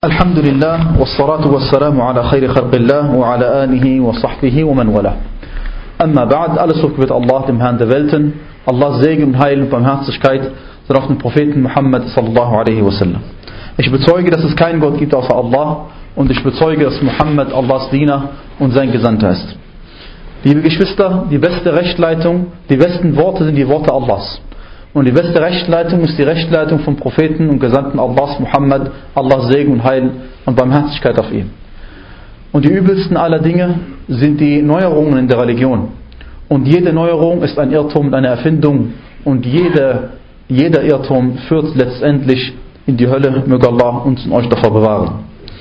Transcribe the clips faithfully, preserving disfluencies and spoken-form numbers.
Alhamdulillah, wassalatu wassalamu ala khayri khalqillah wa ala alihi wa sahbihi wa man wala. Amma ba'd, alles Lob gebührt Allah, dem Herrn der Welten. Allahs Segen und Heil und Barmherzigkeit sind auf den Propheten Muhammad sallallahu alaihi wasallam. Ich bezeuge, dass es keinen Gott gibt außer Allah und ich bezeuge, dass Muhammad Allahs Diener und sein Gesandter ist. Liebe Geschwister, die beste Rechtleitung, die besten Worte sind die Worte Allahs. Und die beste Rechtleitung ist die Rechtleitung vom Propheten und Gesandten Allahs Muhammad, Allahs Segen und Heil und Barmherzigkeit auf ihm. Und die übelsten aller Dinge sind die Neuerungen in der Religion. Und jede Neuerung ist ein Irrtum und eine Erfindung. Und jede, jeder Irrtum führt letztendlich in die Hölle. Möge Allah uns und euch davor bewahren.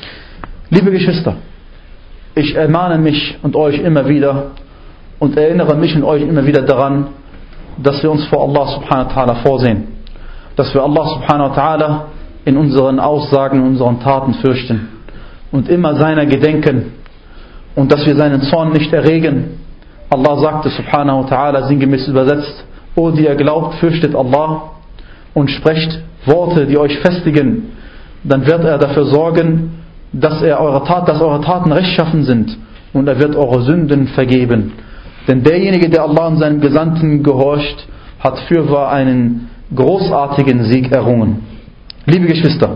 Liebe Geschwister, ich ermahne mich und euch immer wieder und erinnere mich und euch immer wieder daran, dass wir uns vor Allah subhanahu wa ta'ala vorsehen. Dass wir Allah subhanahu wa ta'ala in unseren Aussagen, in unseren Taten fürchten. Und immer seiner gedenken. Und dass wir seinen Zorn nicht erregen. Allah sagte subhanahu wa ta'ala sinngemäß übersetzt: O die ihr glaubt, fürchtet Allah und sprecht Worte, die euch festigen. Dann wird er dafür sorgen, dass, er eure, Tat, dass eure Taten rechtschaffen sind. Und er wird eure Sünden vergeben. Denn derjenige, der Allah und seinem Gesandten gehorcht, hat fürwahr einen großartigen Sieg errungen. Liebe Geschwister,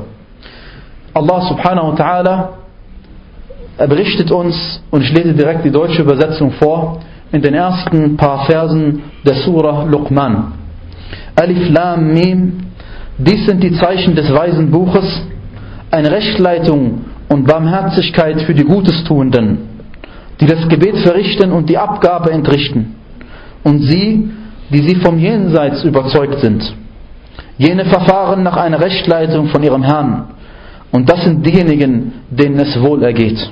Allah subhanahu wa ta'ala berichtet uns, und ich lese direkt die deutsche Übersetzung vor, in den ersten paar Versen der Surah Luqman. Alif Lam Mim, dies sind die Zeichen des weisen Buches, eine Rechtleitung und Barmherzigkeit für die Gutestuenden, die das Gebet verrichten und die Abgabe entrichten, und sie, die sie vom Jenseits überzeugt sind. Jene verfahren nach einer Rechtleitung von ihrem Herrn, und das sind diejenigen, denen es wohl ergeht.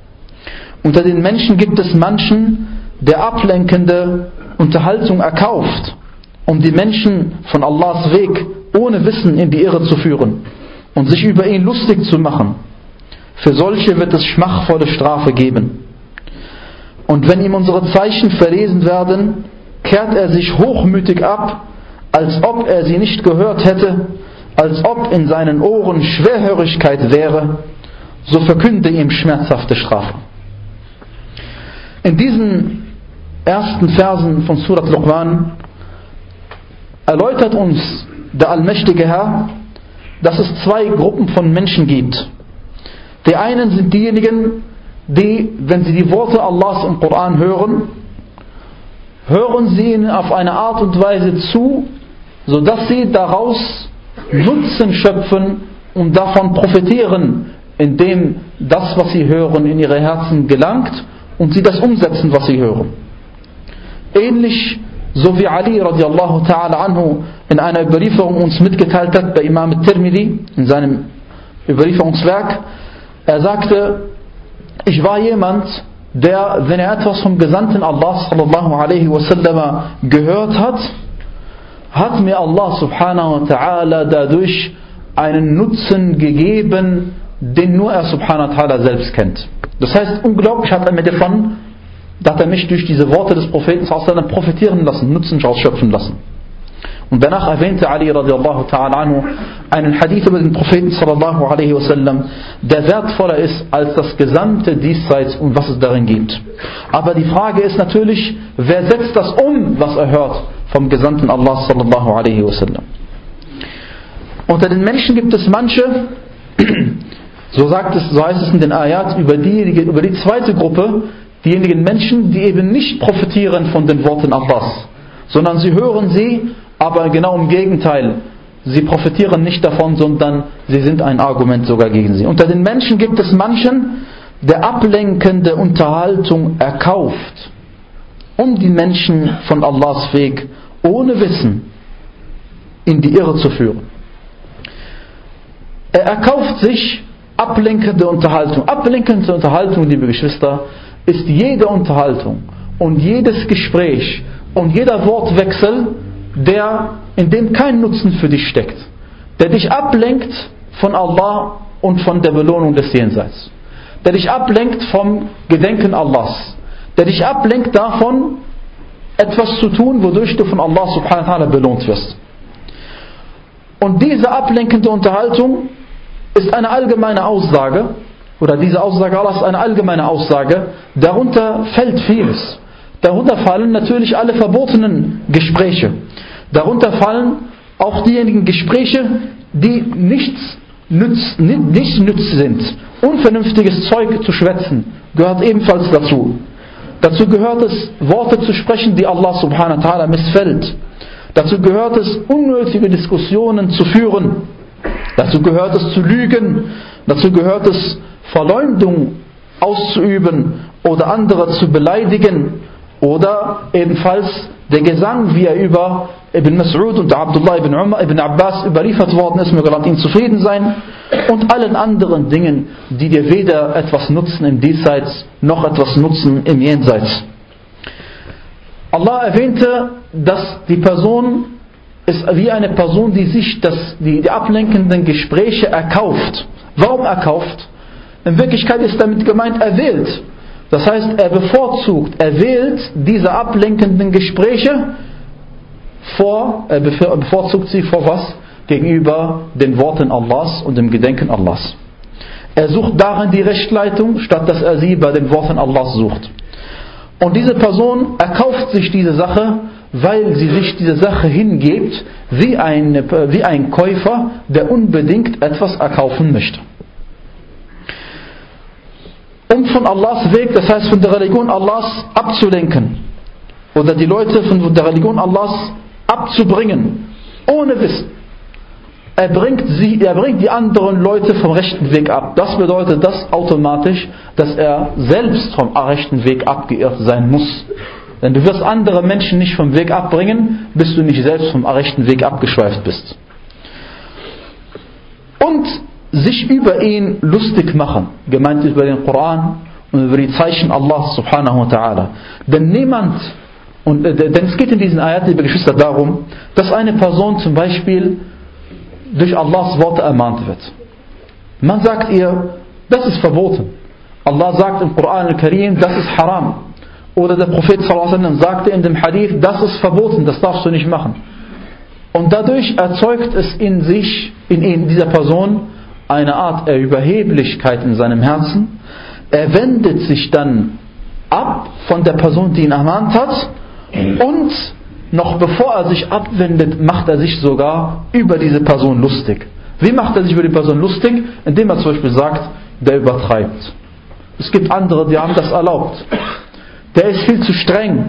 Unter den Menschen gibt es manchen, der ablenkende Unterhaltung erkauft, um die Menschen von Allahs Weg ohne Wissen in die Irre zu führen und sich über ihn lustig zu machen. Für solche wird es schmachvolle Strafe geben. Und wenn ihm unsere Zeichen verlesen werden, kehrt er sich hochmütig ab, als ob er sie nicht gehört hätte, als ob in seinen Ohren Schwerhörigkeit wäre, so verkünde ihm schmerzhafte Strafe. In diesen ersten Versen von Surat Luqman erläutert uns der allmächtige Herr, dass es zwei Gruppen von Menschen gibt. Die einen sind diejenigen, die, wenn sie die Worte Allahs im Koran hören, hören sie ihnen auf eine Art und Weise zu, sodass sie daraus Nutzen schöpfen und davon profitieren, indem das, was sie hören, in ihre Herzen gelangt und sie das umsetzen, was sie hören. Ähnlich so wie Ali radiallahu ta'ala anhu in einer Überlieferung uns mitgeteilt hat, bei Imam al-Tirmidhi, in seinem Überlieferungswerk. Er sagte: Ich war jemand, der, wenn er etwas vom Gesandten Allah sallallahu alaihi wasallam gehört hat, hat mir Allah subhanahu wa ta'ala dadurch einen Nutzen gegeben, den nur er subhanahu wa ta'ala selbst kennt. Das heißt, unglaublich hat er mir davon, dass er mich durch diese Worte des Propheten sallallahu alaihi wasallam profitieren lassen, Nutzen ausschöpfen lassen. Und danach erwähnte Ali radiallahu ta'ala anhu einen Hadith über den Propheten sallallahu alaihi wasallam, der wertvoller ist als das gesamte Diesseits und was es darin gibt. Aber die Frage ist natürlich, wer setzt das um, was er hört vom Gesandten Allah sallallahu alaihi wasallam? Unter den Menschen gibt es manche, so sagt es, so heißt es in den Ayat, über die, über die zweite Gruppe, diejenigen Menschen, die eben nicht profitieren von den Worten Allahs, sondern sie hören sie, aber genau im Gegenteil, sie profitieren nicht davon, sondern sie sind ein Argument sogar gegen sie. Unter den Menschen gibt es manchen, der ablenkende Unterhaltung erkauft, um die Menschen von Allahs Weg ohne Wissen in die Irre zu führen. Er erkauft sich ablenkende Unterhaltung. Ablenkende Unterhaltung, liebe Geschwister, ist jede Unterhaltung und jedes Gespräch und jeder Wortwechsel, der, in dem kein Nutzen für dich steckt, der dich ablenkt von Allah und von der Belohnung des Jenseits, der dich ablenkt vom Gedenken Allahs, der dich ablenkt davon, etwas zu tun, wodurch du von Allah subhanahu wa ta'ala belohnt wirst. Und diese ablenkende Unterhaltung ist eine allgemeine Aussage, oder diese Aussage Allah ist eine allgemeine Aussage, darunter fällt vieles. Darunter fallen natürlich alle verbotenen Gespräche. Darunter fallen auch diejenigen Gespräche, die nichts nütz, nicht nütz sind. Unvernünftiges Zeug zu schwätzen gehört ebenfalls dazu. Dazu gehört es, Worte zu sprechen, die Allah subhanahu wa ta'ala missfällt. Dazu gehört es, unnötige Diskussionen zu führen. Dazu gehört es, zu lügen. Dazu gehört es, Verleumdung auszuüben oder andere zu beleidigen. Oder ebenfalls der Gesang, wie er über Ibn Mas'ud und Abdullah ibn, Umar, ibn Abbas überliefert worden ist, möge Gott ihm zufrieden sein, und allen anderen Dingen, die dir weder etwas nutzen im Diesseits, noch etwas nutzen im Jenseits. Allah erwähnte, dass die Person ist wie eine Person, die sich das, die, die ablenkenden Gespräche erkauft. Warum erkauft? In Wirklichkeit ist damit gemeint, er wählt. Das heißt, er bevorzugt, er wählt diese ablenkenden Gespräche vor, er bevorzugt sie vor was? Gegenüber den Worten Allahs und dem Gedenken Allahs. Er sucht darin die Rechtleitung, statt dass er sie bei den Worten Allahs sucht. Und diese Person erkauft sich diese Sache, weil sie sich diese Sache hingibt, wie ein, wie ein Käufer, der unbedingt etwas erkaufen möchte. Um von Allahs Weg, das heißt von der Religion Allahs abzulenken oder die Leute von der Religion Allahs abzubringen, ohne Wissen. Er bringt, sie, er bringt die anderen Leute vom rechten Weg ab. Das bedeutet das automatisch, dass er selbst vom rechten Weg abgeirrt sein muss. Denn du wirst andere Menschen nicht vom Weg abbringen, bis du nicht selbst vom rechten Weg abgeschweift bist. Und sich über ihn lustig machen, gemeint über den Koran und über die Zeichen Allahs subhanahu wa ta'ala. Denn niemand, und, äh, denn es geht in diesen Ayat, liebe Geschwister, darum, dass eine Person zum Beispiel durch Allahs Worte ermahnt wird. Man sagt ihr, das ist verboten. Allah sagt im Koran al-Karim, das ist haram. Oder der Prophet sallallahu alaihi wasallam sagte in dem Hadith, das ist verboten, das darfst du nicht machen. Und dadurch erzeugt es in sich, in, in dieser Person, eine Art Überheblichkeit in seinem Herzen. Er wendet sich dann ab von der Person, die ihn ermahnt hat, und noch bevor er sich abwendet, macht er sich sogar über diese Person lustig. Wie macht er sich über die Person lustig? Indem er zum Beispiel sagt, der übertreibt. Es gibt andere, die haben das erlaubt. Der ist viel zu streng.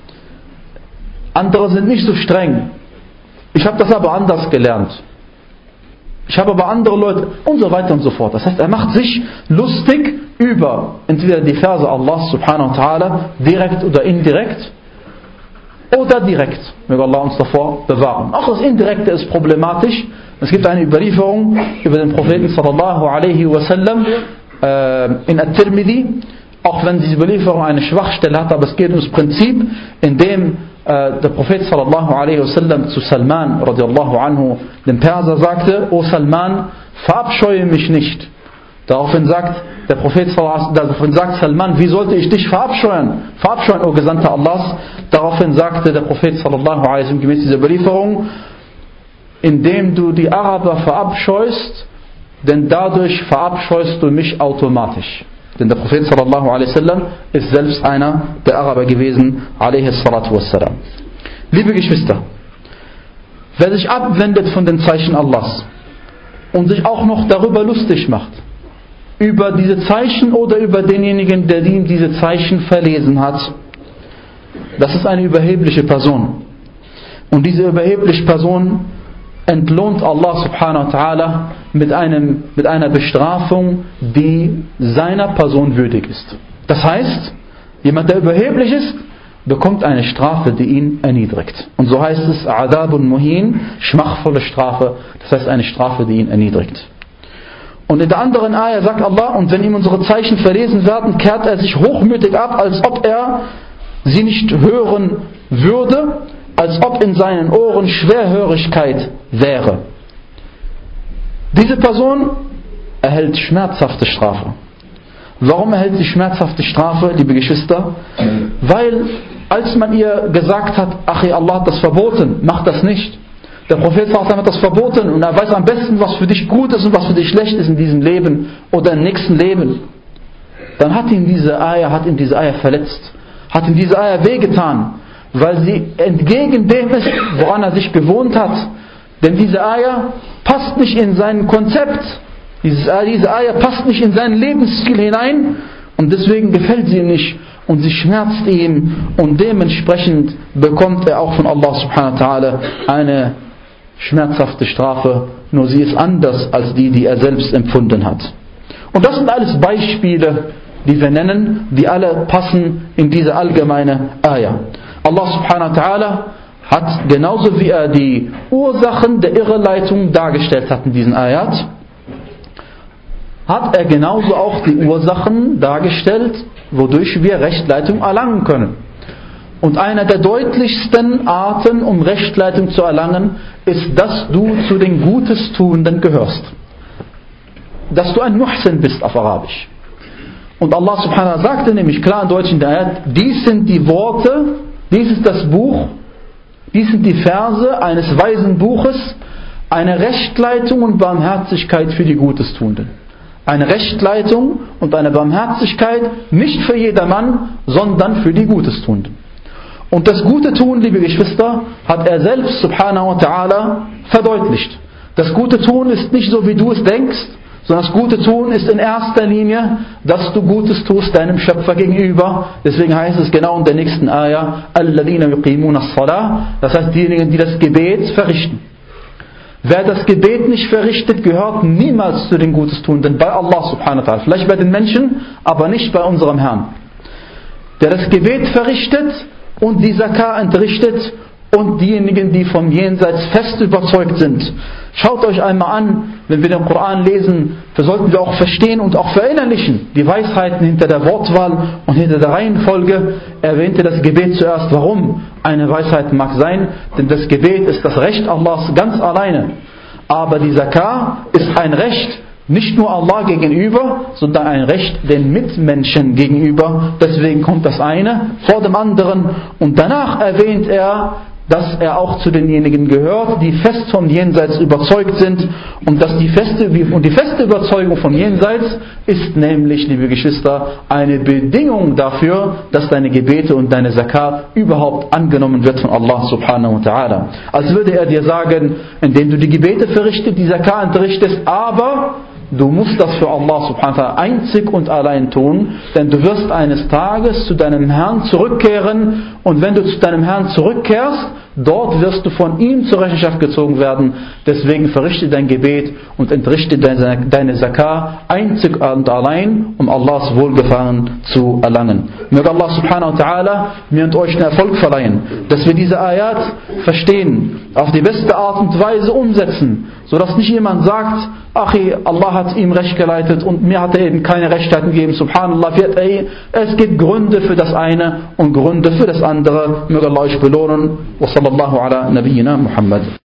Andere sind nicht so streng. Ich habe das aber anders gelernt. Ich habe aber andere Leute und so weiter und so fort. Das heißt, er macht sich lustig über entweder die Verse Allah subhanahu wa ta'ala, direkt oder indirekt, oder direkt. Möge Allah uns davor bewahren. Auch das Indirekte ist problematisch. Es gibt eine Überlieferung über den Propheten sallallahu alaihi wasallam äh, in At-Tirmidhi, auch wenn diese Überlieferung eine Schwachstelle hat, aber es geht um das Prinzip, in dem äh, der Prophet sallallahu alaihi wasallam zu Salman radiallahu anhu, dem Perser, sagte: O Salman, verabscheue mich nicht. Daraufhin sagt der Prophet daraufhin sagt Salman: Wie sollte ich dich verabscheuen? Verabscheuen, O Gesandter Allahs. Daraufhin sagte der Prophet sallallahu alaihi wasallam gemäß dieser Überlieferung: Indem du die Araber verabscheust, denn dadurch verabscheust du mich automatisch. Denn der Prophet sallallahu alaihi wasallam ist selbst einer der Araber gewesen, alaihi salatu wassalam. Liebe Geschwister, wer sich abwendet von den Zeichen Allahs und sich auch noch darüber lustig macht, über diese Zeichen oder über denjenigen, der ihm diese Zeichen verlesen hat, das ist eine überhebliche Person. Und diese überhebliche Person entlohnt Allah subhanahu wa ta'ala mit, einem, mit einer Bestrafung, die seiner Person würdig ist. Das heißt, jemand, der überheblich ist, bekommt eine Strafe, die ihn erniedrigt. Und so heißt es, Adabun Muhin, schmachvolle Strafe, das heißt eine Strafe, die ihn erniedrigt. Und in der anderen Ayah sagt Allah: Und wenn ihm unsere Zeichen verlesen werden, kehrt er sich hochmütig ab, als ob er sie nicht hören würde, als ob in seinen Ohren Schwerhörigkeit wäre. Diese Person erhält schmerzhafte Strafe. Warum erhält sie schmerzhafte Strafe, liebe Geschwister? Weil, als man ihr gesagt hat, ach, Allah hat das verboten, mach das nicht, Der Prophet sallallahu alaihi wasallam hat das verboten und er weiß am besten, was für dich gut ist und was für dich schlecht ist in diesem Leben oder im nächsten Leben. Dann hat ihn diese Ayah, hat ihn diese Ayah verletzt, hat ihm diese Ayah wehgetan, weil sie entgegen dem ist, woran er sich gewohnt hat. Denn diese Ayah passt nicht in sein Konzept, diese Ayah passt nicht in seinen Lebensstil hinein und deswegen gefällt sie ihm nicht und sie schmerzt ihm und dementsprechend bekommt er auch von Allah subhanahu wa ta'ala eine schmerzhafte Strafe, nur sie ist anders als die, die er selbst empfunden hat. Und das sind alles Beispiele, die wir nennen, die alle passen in diese allgemeine Ayah. Allah subhanahu wa ta'ala hat, genauso wie er die Ursachen der Irreleitung dargestellt hat in diesen Ayat, hat er genauso auch die Ursachen dargestellt, wodurch wir Rechtleitung erlangen können. Und eine der deutlichsten Arten, um Rechtleitung zu erlangen, ist, dass du zu den Gutestuenden gehörst. Dass du ein Muhsin bist auf Arabisch. Und Allah subhanahu wa ta'ala sagte nämlich klar in Deutsch in der Ayat, dies sind die Worte, dies ist das Buch, dies sind die Verse eines weisen Buches, eine Rechtleitung und Barmherzigkeit für die Gutestuenden. Eine Rechtleitung und eine Barmherzigkeit nicht für jedermann, sondern für die Gutestuenden. Und das Gute tun, liebe Geschwister, hat er selbst subhanahu wa ta'ala verdeutlicht. Das Gute tun ist nicht so, wie du es denkst, sondern das Gute tun ist in erster Linie, dass du Gutes tust deinem Schöpfer gegenüber. Deswegen heißt es genau in der nächsten Ayah, alladhina yuqimuna as-salah, das heißt diejenigen, die das Gebet verrichten. Wer das Gebet nicht verrichtet, gehört niemals zu den Gutestuenden bei Allah subhanahu wa ta'ala. Vielleicht bei den Menschen, aber nicht bei unserem Herrn. Der das Gebet verrichtet und die Zakah entrichtet und diejenigen, die vom Jenseits fest überzeugt sind. Schaut euch einmal an, wenn wir den Koran lesen, sollten wir auch verstehen und auch verinnerlichen die Weisheiten hinter der Wortwahl und hinter der Reihenfolge. Er erwähnte das Gebet zuerst. Warum? Eine Weisheit mag sein, denn das Gebet ist das Recht Allahs ganz alleine. Aber die Zakah ist ein Recht nicht nur Allah gegenüber, sondern ein Recht den Mitmenschen gegenüber. Deswegen kommt das eine vor dem anderen. Und danach erwähnt er, dass er auch zu denjenigen gehört, die fest vom Jenseits überzeugt sind und dass die feste, und die feste Überzeugung vom Jenseits ist nämlich, liebe Geschwister, eine Bedingung dafür, dass deine Gebete und deine Zakat überhaupt angenommen wird von Allah subhanahu wa ta'ala. Als würde er dir sagen, indem du die Gebete verrichtest, die Zakat entrichtest, aber du musst das für Allah subhanahu wa ta'ala einzig und allein tun, denn du wirst eines Tages zu deinem Herrn zurückkehren und wenn du zu deinem Herrn zurückkehrst, dort wirst du von ihm zur Rechenschaft gezogen werden. Deswegen verrichte dein Gebet und entrichte deine, deine Zakah einzig und allein, um Allahs Wohlgefallen zu erlangen. Möge Allah subhanahu wa ta'ala mir und euch den Erfolg verleihen, dass wir diese Ayat verstehen, auf die beste Art und Weise umsetzen, sodass nicht jemand sagt, ach, Allah hat ihm Recht geleitet und mir hat er eben keine Rechtleitung gegeben. Subhanallah, es gibt Gründe für das eine und Gründe für das andere. Möge Allah euch belohnen. Wa sallallahu ala nabiyyina Muhammad.